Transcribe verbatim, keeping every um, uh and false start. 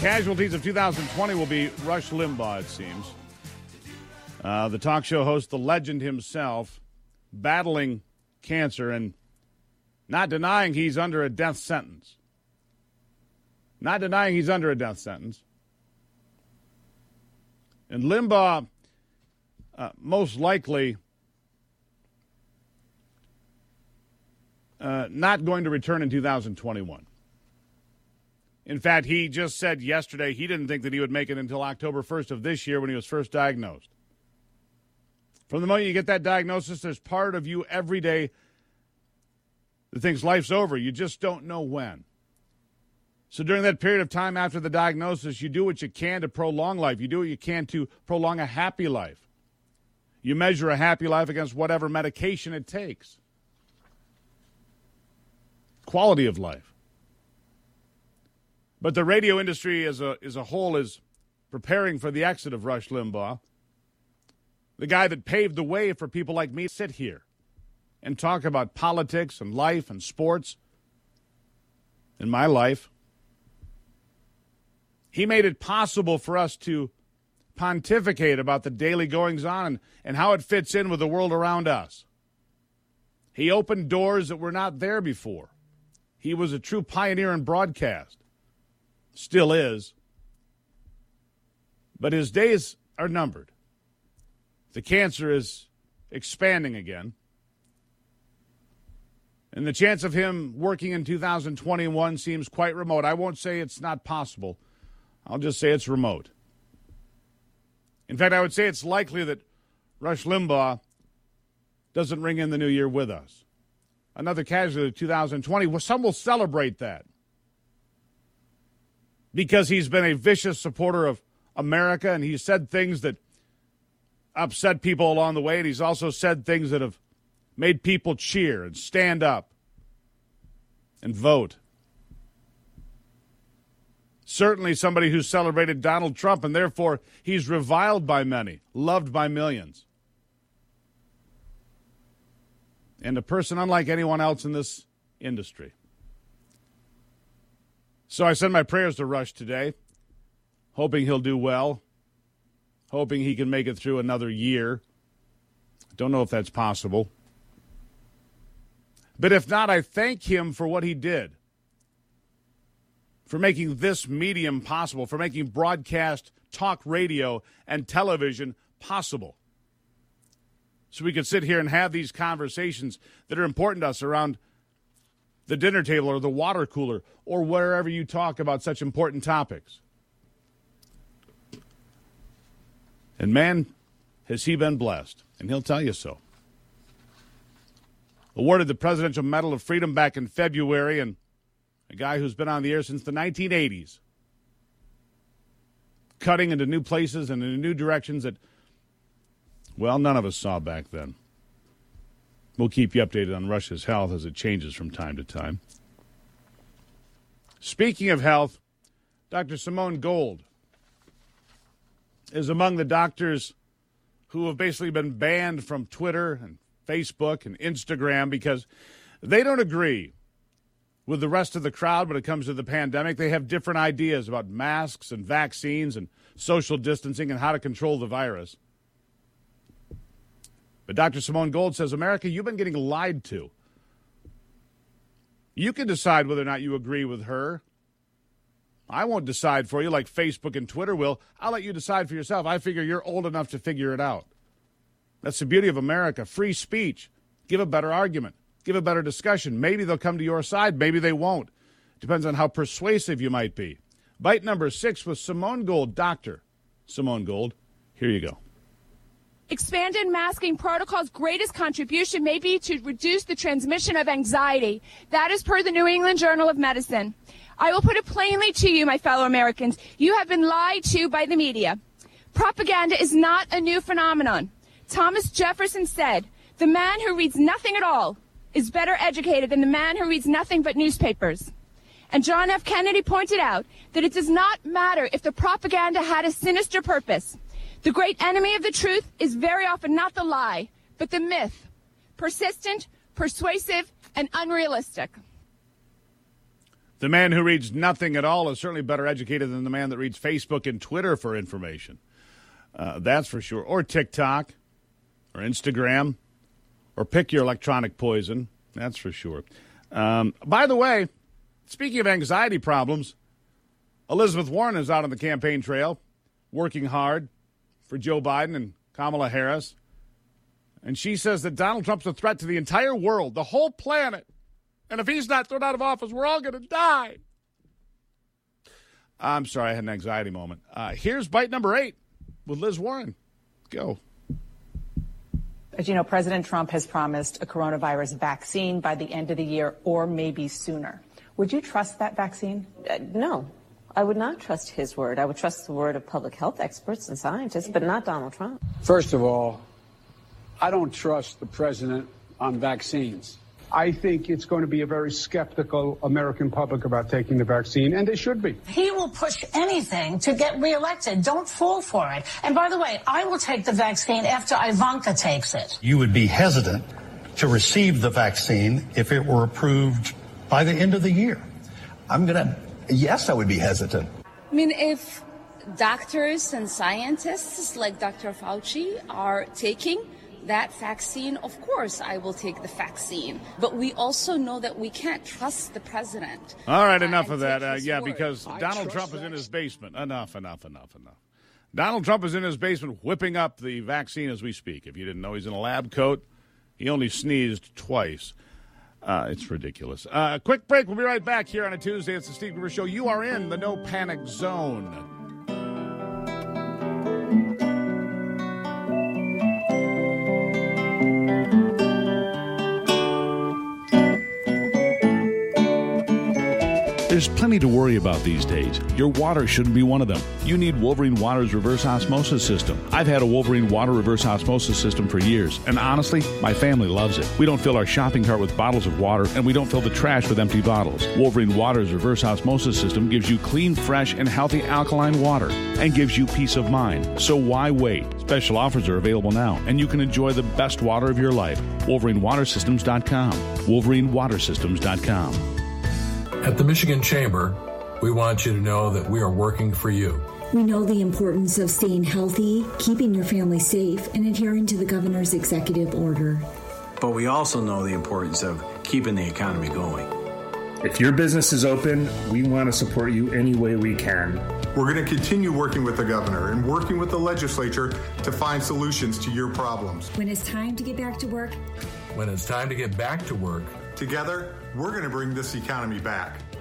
casualties of two thousand twenty will be Rush Limbaugh, it seems. Uh, the talk show host, the legend himself, battling cancer and not denying he's under a death sentence. Not denying he's under a death sentence. And Limbaugh, uh, most likely, uh, not going to return in two thousand twenty-one. In fact, he just said yesterday he didn't think that he would make it until October first of this year when he was first diagnosed. From the moment you get that diagnosis, there's part of you every day that thinks life's over. You just don't know when. So during that period of time after the diagnosis, you do what you can to prolong life. You do what you can to prolong a happy life. You measure a happy life against whatever medication it takes. Quality of life. But the radio industry as a, as a whole is preparing for the exit of Rush Limbaugh, the guy that paved the way for people like me to sit here and talk about politics and life and sports in my life. He made it possible for us to pontificate about the daily goings-on and, and how it fits in with the world around us. He opened doors that were not there before. He was a true pioneer in broadcast. Still is. But his days are numbered. The cancer is expanding again. And the chance of him working in two thousand twenty-one seems quite remote. I won't say it's not possible. I'll just say it's remote. In fact, I would say it's likely that Rush Limbaugh doesn't ring in the new year with us. Another casualty of two thousand twenty. Well, some will celebrate that because he's been a vicious supporter of America, and he's said things that upset people along the way, and he's also said things that have made people cheer and stand up and vote. Certainly somebody who celebrated Donald Trump, and therefore he's reviled by many, loved by millions. And a person unlike anyone else in this industry. So I send my prayers to Rush today, hoping he'll do well, hoping he can make it through another year. Don't know if that's possible. But if not, I thank him for what he did, for making this medium possible, for making broadcast, talk radio, and television possible. So we can sit here and have these conversations that are important to us around the dinner table or the water cooler or wherever you talk about such important topics. And man, has he been blessed, and he'll tell you so. Awarded the Presidential Medal of Freedom back in February, and a guy who's been on the air since the nineteen eighties, cutting into new places and into new directions that, well, none of us saw back then. We'll keep you updated on Rush's health as it changes from time to time. Speaking of health, Doctor Simone Gold is among the doctors who have basically been banned from Twitter and Facebook and Instagram because they don't agree with the rest of the crowd when it comes to the pandemic. They have different ideas about masks and vaccines and social distancing and how to control the virus. But Doctor Simone Gold says, America, you've been getting lied to. You can decide whether or not you agree with her. I won't decide for you like Facebook and Twitter will. I'll let you decide for yourself. I figure you're old enough to figure it out. That's the beauty of America. Free speech. Give a better argument. Give a better discussion. Maybe they'll come to your side. Maybe they won't. Depends on how persuasive you might be. Bite number six with Simone Gold. Doctor Simone Gold. Here you go. Expanded masking protocol's greatest contribution may be to reduce the transmission of anxiety. That is per the New England Journal of Medicine. I will put it plainly to you, my fellow Americans. You have been lied to by the media. Propaganda is not a new phenomenon. Thomas Jefferson said, the man who reads nothing at all is better educated than the man who reads nothing but newspapers. And John F. Kennedy pointed out that it does not matter if the propaganda had a sinister purpose. The great enemy of the truth is very often not the lie, but the myth, persistent, persuasive, and unrealistic. The man who reads nothing at all is certainly better educated than the man that reads Facebook and Twitter for information. Uh, that's for sure. Or TikTok, or Instagram, or pick your electronic poison. That's for sure. Um, by the way, speaking of anxiety problems, Elizabeth Warren is out on the campaign trail, working hard for Joe Biden and Kamala Harris. And she says that Donald Trump's a threat to the entire world, the whole planet. And if he's not thrown out of office, we're all going to die. I'm sorry, I had an anxiety moment. Uh, here's bite number eight with Liz Warren. Go. As you know, President Trump has promised a coronavirus vaccine by the end of the year or maybe sooner. Would you trust that vaccine? Uh, no, I would not trust his word. I would trust the word of public health experts and scientists, but not Donald Trump. First of all, I don't trust the president on vaccines. I think it's going to be a very skeptical American public about taking the vaccine, and they should be. He will push anything to get reelected. Don't fall for it. And by the way, I will take the vaccine after Ivanka takes it. You would be hesitant to receive the vaccine if it were approved by the end of the year. I'm going to, yes, I would be hesitant. I mean, if doctors and scientists like Doctor Fauci are taking that vaccine, of course I will take the vaccine. But we also know that we can't trust the president. All right, enough of that. Uh, yeah, word. because I Donald Trump is that. in his basement. Enough, enough, enough, enough. Donald Trump is in his basement whipping up the vaccine as we speak. If you didn't know, he's in a lab coat. He only sneezed twice. Uh, it's ridiculous. Uh, quick break. We'll be right back here on a Tuesday. It's the Steve Gruber Show. You are in the No Panic Zone. There's plenty to worry about these days. Your water shouldn't be one of them. You need Wolverine Water's reverse osmosis system. I've had a Wolverine Water reverse osmosis system for years, and honestly, my family loves it. We don't fill our shopping cart with bottles of water, and we don't fill the trash with empty bottles. Wolverine Water's reverse osmosis system gives you clean, fresh, and healthy alkaline water, and gives you peace of mind. So why wait? Special offers are available now, and you can enjoy the best water of your life. Wolverine Water Systems dot com. Wolverine Water Systems dot com. At the Michigan Chamber, we want you to know that we are working for you. We know the importance of staying healthy, keeping your family safe, and adhering to the governor's executive order. But we also know the importance of keeping the economy going. If your business is open, we want to support you any way we can. We're going to continue working with the governor and working with the legislature to find solutions to your problems. When it's time to get back to work, When it's time to get back to work, together, we're going to bring this economy back.